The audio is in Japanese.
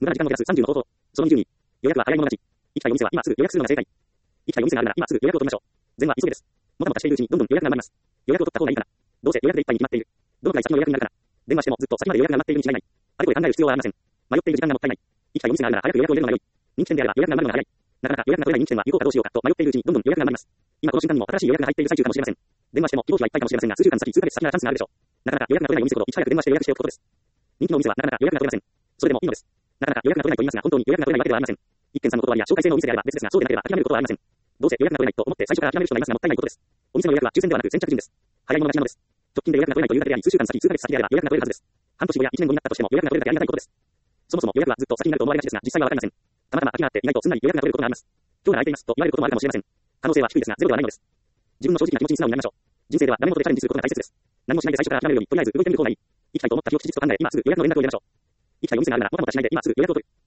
無駄な時間を減らす30の方法。その20に、予約は早い者勝ち。行きたいお店は今すぐ予約するのが正解。行きたいお店があるなら今すぐ予約を取りましょう。善は急げです。もたもたしているうちにどんどん予約が埋まります。予約を取った方がいいかな。どうせ予約でいっぱいに決まっている。どのくらい先の予約になるかな。電話してもずっと先まで予約が埋まっているに違いない。あれこれ考える必要はありません。迷っている時間がもったいない。行きたいお店があるなら早く予約を入れるのが良い。人気店であれば予約が埋まるのが早い。なかなか予約が取れない人気店は行こうかどうしようかと迷っているうちにどんどん予約が埋まります。今この瞬間にも新しい予約が入っている最中かもしれません。電話しても希望日はいっぱいかもしれませんが、数週間先、数ヶ月先ならチャンスがあるでしょう。なかなか予約が取れないお店ほどいち早く電話して予約しておくことです。人気のお店はなかなか予約が取れません。それでもいいのです。なかなか予約が取れないと言いますが、本当に予約が取れないわけではありません。一軒さんの断りや紹介制のお店であれば別ですが、そうでなければ諦めることはありません。どうせ予約が取れないと思って最初から諦める人がいますがもったいないことです。お店の予約は抽選ではなく先着順です。早い者勝ちなのです。直近で予約が取れないというだけであり、数週間先、数ヶ月先であれば予約が取れるはずです。半年後や1年後になったとしても予約が取れるだけありがたいことです。そもそも予約はずっと先になると思われがちですが、実際はわかりません。たまたま空きがあって意外とすんなり予約が取れることがあります。今日なら空いていますと言われることもあるかもしれません。可能性は低いですがゼロではないのです。自分の正直な気持ちに素直になりましょう。人生ではダメ元でチャレンジすることが大切です。何もしないで最初から諦めるより、とりあえず動いてみる方がいい。行きたいと思った日を吉日と考え、今すぐ予約の連絡を入れましょう。行きたいお店があるならもたもたしないで今すぐ予約を取る。